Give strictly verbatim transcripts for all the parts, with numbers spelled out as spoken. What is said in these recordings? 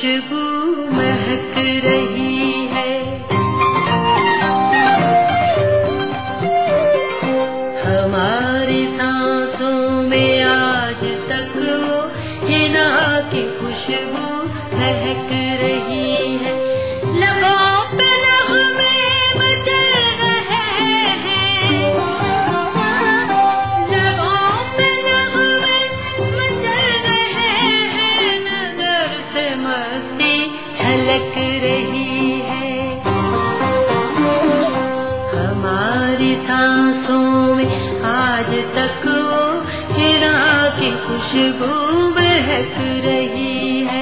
खुशबू महक रही है। हमारी सांसों में आज तक वो हिना की खुशबू महक रही है। लबों पे नग़मे मचल रहे हैं, लबों पे नग़मे मचल रहे हैं, नज़र से मस्ती झलक रही है। हमारी सांसों में आज तक वो हिना की खुशबू महक रही है।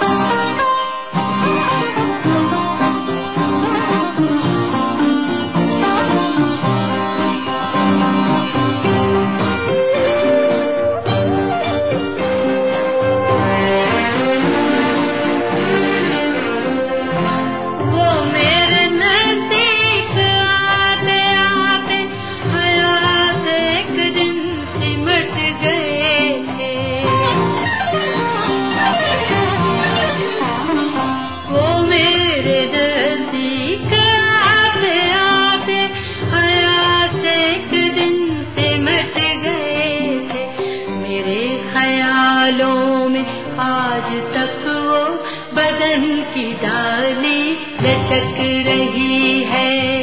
आज तक वो बदन की डाली लचक रही है।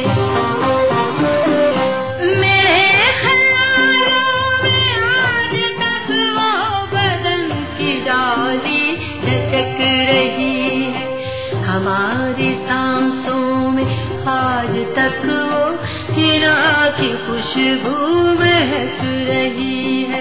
मेरे ख्यालों में आज तक वो बदन की डाली लचक रही है। हमारी सांसों में आज तक वो हिना की खुशबू महक रही है।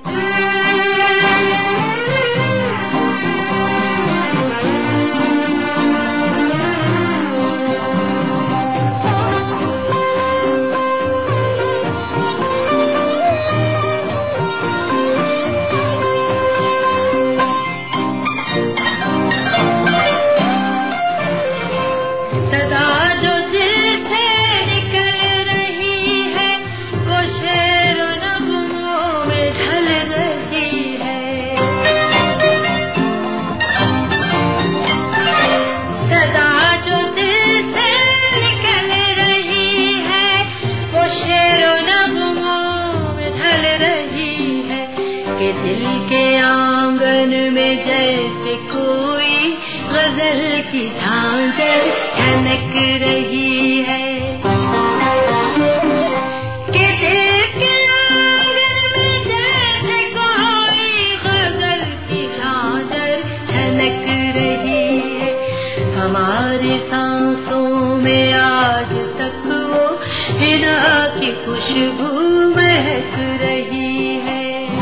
दिल के आंगन में जैसे कोई गजल की झांझर छनक रही है। कि दिल के आंगन में जैसे कोई गजल की झांझर छनक रही है। हमारी सांसों में आज तक वो हिना की खुशबू महक रही है।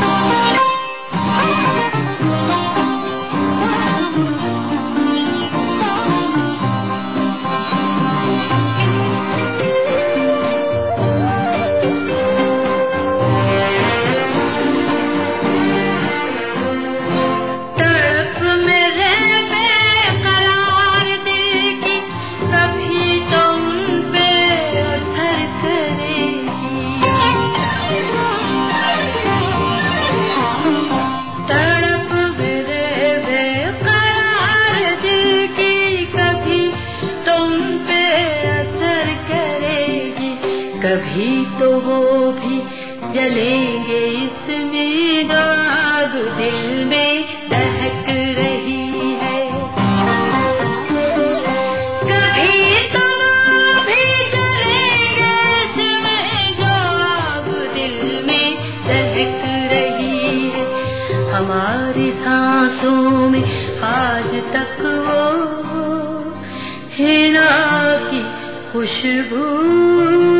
कभी तो वो भी जलेंगे इसमें आग दिल में दहक रही है। कभी तो वो भी जलेंगे इसमें जो आग दिल में दहक रही है। हमारी सांसों में आज तक वो हिना की खुशबू